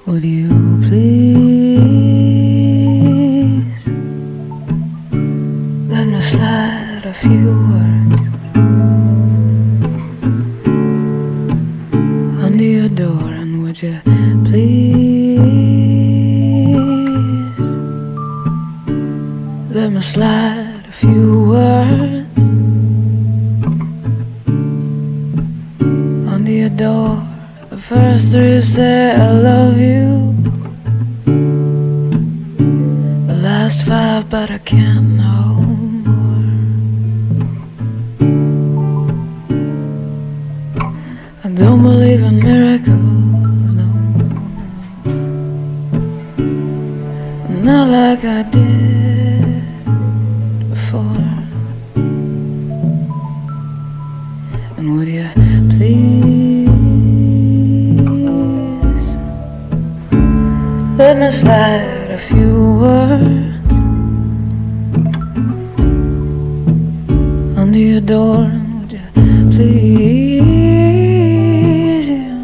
Would you please let me slide a few words under your door? And would you please let me slide a few words under your door? The first three say I love you, the last five but I can't no more. I don't believe in miracles, no, not like I did before. And would you please let me slide a few words under your door? And would you please, yeah,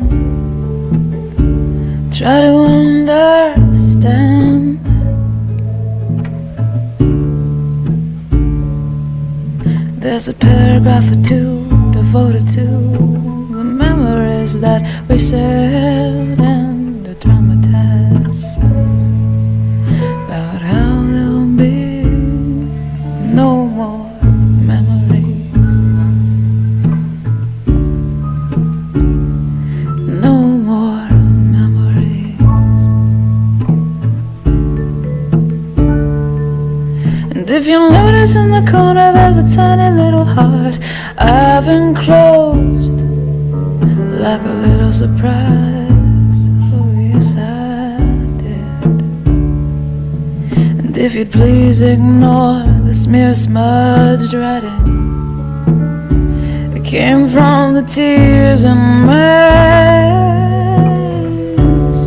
try to understand? There's a paragraph or two devoted to the memories that we shared and the traumatized sense about how there'll be no more memories, no more memories. And if you notice in the corner there's a tiny little heart I've enclosed like a little surprise. Oh yes I did. And if you'd please ignore the smear smudged writing, it came from the tears and mess.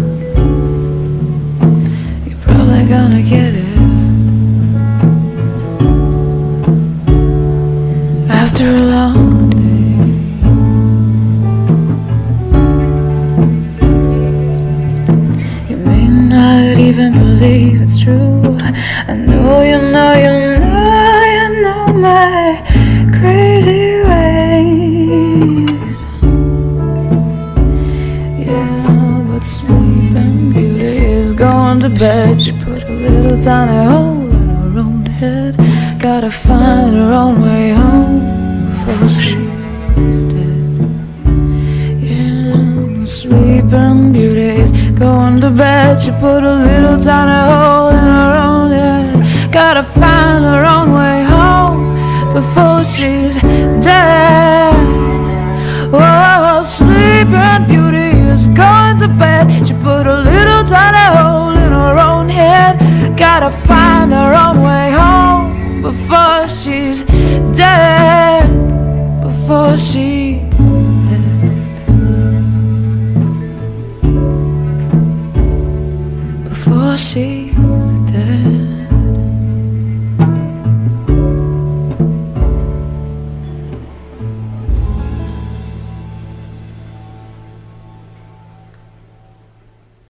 You're probably gonna get it after a long day. You may not even believe it's true. I know you know, you know, you know my crazy ways. Yeah, but Sleeping Beauty is going to bed. She put a little tiny hole in her own head. Gotta find her own way home before she's dead. Yeah, Sleeping Beauty is going to bed. She put a little tiny hole in her own head. Gotta find her own way home before she's dead. Oh, Sleeping Beauty is going to bed. She put a little tiny hole in her own head. Gotta find her own way home before she's dead. Before she's dead. Before she's dead.